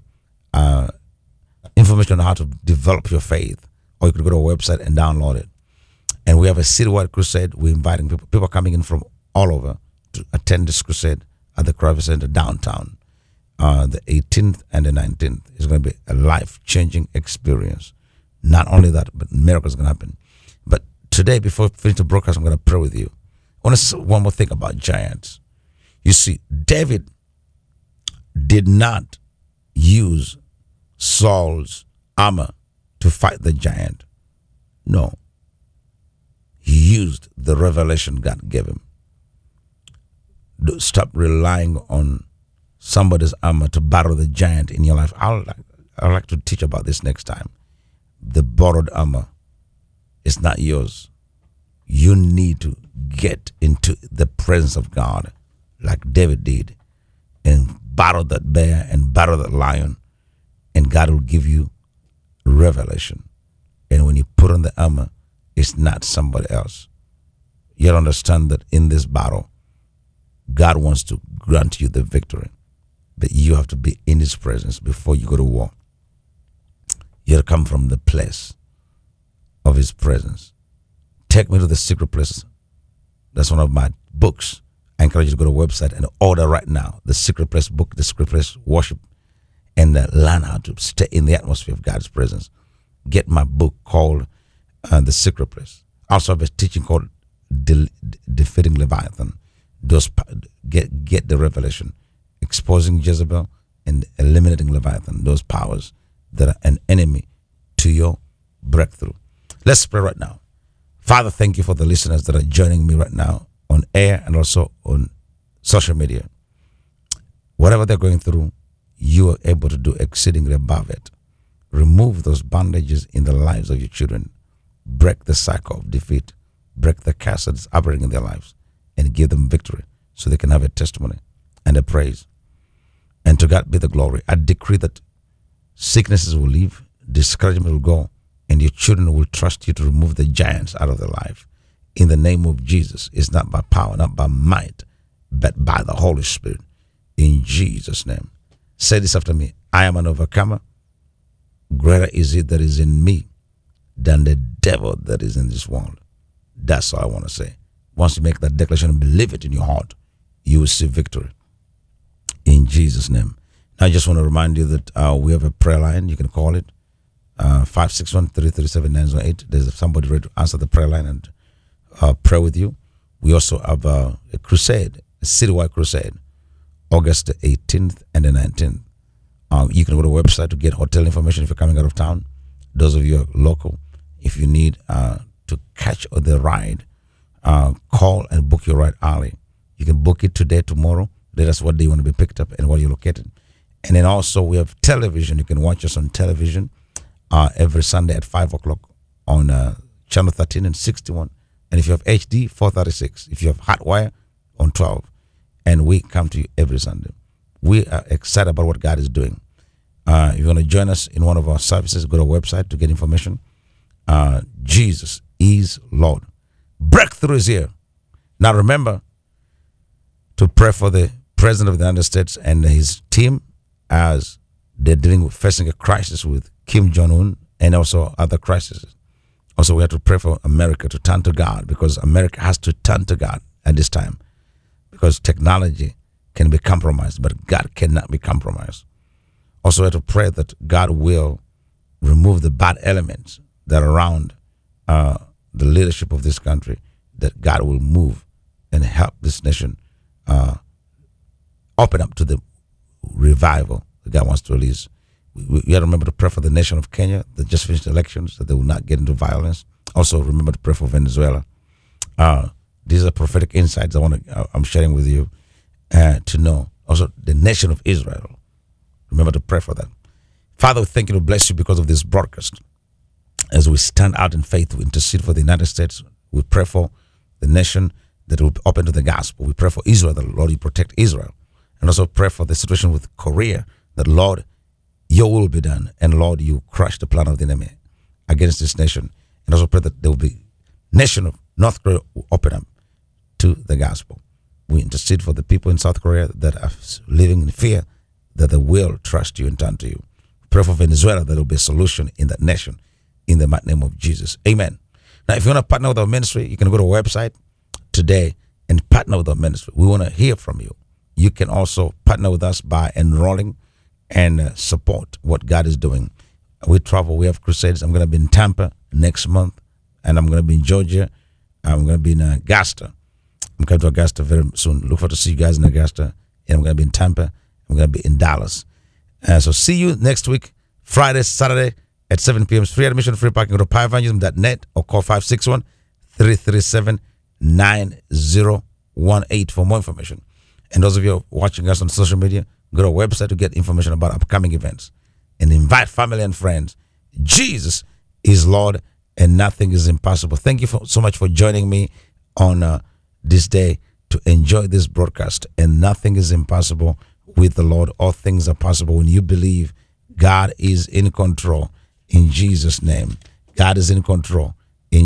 [SPEAKER 3] information on how to develop your faith, or you could go to our website and download it. And we have a citywide crusade. We're inviting people coming in from all over to attend this crusade at the Crowley Center downtown. The 18th and the 19th is going to be a life-changing experience. Not only that, but miracles are going to happen. But today, before we finish the broadcast, I'm going to pray with you. I want to say one more thing about giants. You see, David did not use Saul's armor to fight the giant. No. He used the revelation God gave him. Stop relying on somebody's armor to battle the giant in your life. I'd like to teach about this next time. The borrowed armor is not yours. You need to get into the presence of God like David did and battle that bear and battle that lion, and God will give you revelation. And when you put on the armor, it's not somebody else. You understand that in this battle, God wants to grant you the victory, but you have to be in his presence before you go to war. You have to come from the place of his presence. Take me to the secret place. That's one of my books. I encourage you to go to the website and order right now the secret place book, the secret place worship, and learn how to stay in the atmosphere of God's presence. Get my book called The Secret Place. I also have a teaching called Defeating Leviathan. Get the revelation, exposing Jezebel and eliminating Leviathan, those powers that are an enemy to your breakthrough. Let's pray right now. Father, thank you for the listeners that are joining me right now on air and also on social media. Whatever they're going through, you are able to do exceedingly above it. Remove those bondages in the lives of your children. Break the cycle of defeat. Break the curse that's operating in their lives and give them victory so they can have a testimony and a praise. And to God be the glory. I decree that sicknesses will leave, discouragement will go, and your children will trust you to remove the giants out of their life. In the name of Jesus, it's not by power, not by might, but by the Holy Spirit. In Jesus' name. Say this after me. I am an overcomer. Greater is it that is in me than the devil that is in this world. That's all I want to say. Once you make that declaration and believe it in your heart, you will see victory. In Jesus' name. Now, I just want to remind you that we have a prayer line. You can call it 561-337-908. There's somebody ready to answer the prayer line and pray with you. We also have a crusade, a citywide crusade, August the 18th and the 19th. You can go to the website to get hotel information if you're coming out of town. Those of you who are local, if you need to catch the ride, call and book your ride early. You can book it today, tomorrow. Let us what day you want to be picked up and where you're located. And then also we have television. You can watch us on television every Sunday at 5 o'clock on channel 13 and 61. And if you have HD, 436. If you have hot wire, on 12. And we come to you every Sunday. We are excited about what God is doing. If you want to join us in one of our services, go to our website to get information. Jesus is Lord. Breakthrough is here. Now remember to pray for the President of the United States and his team as they're facing a crisis with Kim Jong-un and also other crises. Also, we have to pray for America to turn to God, because America has to turn to God at this time, because technology can be compromised, but God cannot be compromised. Also, we have to pray that God will remove the bad elements that are around the leadership of this country, that God will move and help this nation open up to the revival that God wants to release. We have to remember to pray for the nation of Kenya that just finished elections, that they will not get into violence. Also, remember to pray for Venezuela. These are prophetic insights I'm sharing with you to know. Also, the nation of Israel. Remember to pray for that. Father, we thank you to bless you because of this broadcast. As we stand out in faith, we intercede for the United States. We pray for the nation that will be open to the gospel. We pray for Israel, that Lord, you protect Israel. And also pray for the situation with Korea, that Lord, your will be done. And Lord, you crush the plan of the enemy against this nation. And also pray that there will be nation of North Korea will open up to the gospel. We intercede for the people in South Korea that are living in fear, that they will trust you and turn to you. Pray for Venezuela, that there will be a solution in that nation, in the mighty name of Jesus. Amen. Now, if you want to partner with our ministry, you can go to our website today and partner with our ministry. We want to hear from you. You can also partner with us by enrolling and support what God is doing. We travel. We have crusades. I'm going to be in Tampa next month, and I'm going to be in Georgia. I'm going to be in Augusta. I'm coming to Augusta very soon. Look forward to see you guys in Augusta. And I'm going to be in Tampa. I'm going to be in Dallas. So see you next week, Friday, Saturday at 7 p.m. It's free admission, free parking. Go to powerevangelism.net or call 561-337-9018 for more information. And those of you watching us on social media, go to our website to get information about upcoming events. And invite family and friends. Jesus is Lord and nothing is impossible. Thank you so much for joining me on this day to enjoy this broadcast. And nothing is impossible with the Lord. All things are possible when you believe God is in control in Jesus' name. God is in control.